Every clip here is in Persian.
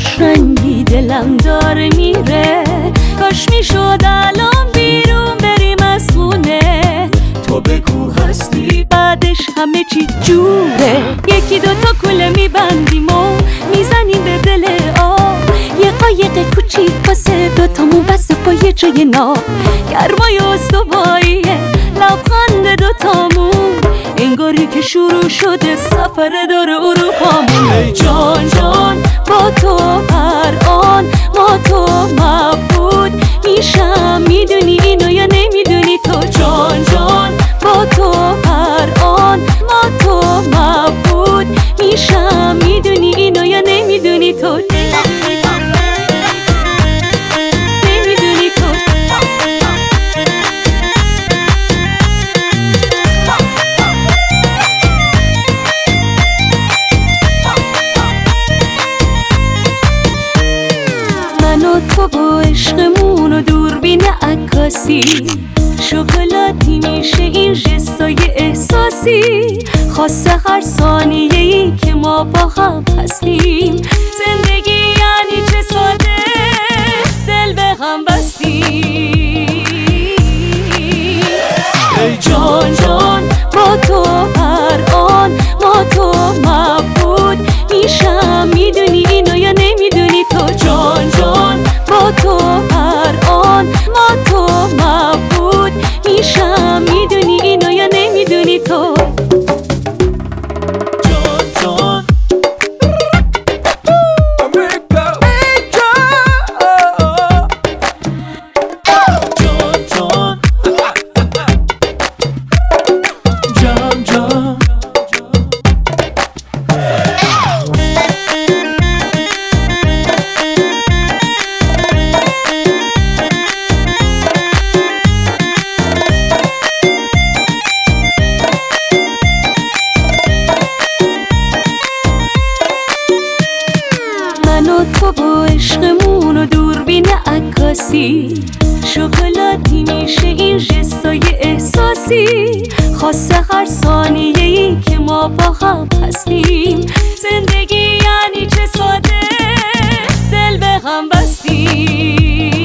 خوش رنگی دلم داره میره، کاش میشد الان بیرون بریم از خونه. تو بگو هستی بعدش همه چی جوره. یکی دوتا کوله میبندیم و میزنیم به دل آب، یه قایق کوچیک واسه دوتامون بسه با یه جای ناب. گرمای استواییه لبخند دوتامون، انگاری که شروع شده سفر دور اروپامون. ای جان جان با تو هر آن ما تو مبهوت میشم، میدونی اینو یا نمیدونی تو؟ جان جان با تو هر آن ما تو مبهوت میشم، میدونی اینو یا نمیدونی تو؟ تو با عشقمون و دوربین عکاسی، شکلاتی میشه این جستای احساسی، خاصه هر ثانیه‌ای که ما با هم هستیم. زندگی یعنی چه ساده دل به هم بستیم. ای جان جان با تو هر آن ما تو مبهوت میشم، میدونی اینو یا نمیدونی تو؟ جان جان با تو هر آن ما تو مبهوت میشم، میدونی اینو یا نمیدونی تو؟ تو با عشقمون و دوربین عکاسی، شکلاتی میشه این جستای احساسی، خاصه هر ثانیه‌ای که ما با هم هستیم. زندگی یعنی چه ساده دل به هم بستیم.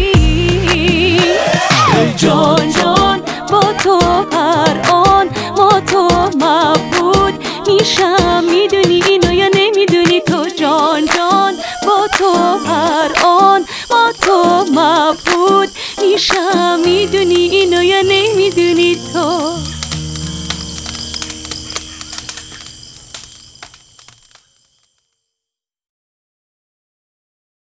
ای جان جان با تو هر آن ما تو مبهوت میشم، میدونی اینو یا نمیدونی تو؟ جان جان با تو هر آن ما تو مبهوت میشم، میدونی اینو یا نمیدونی تو؟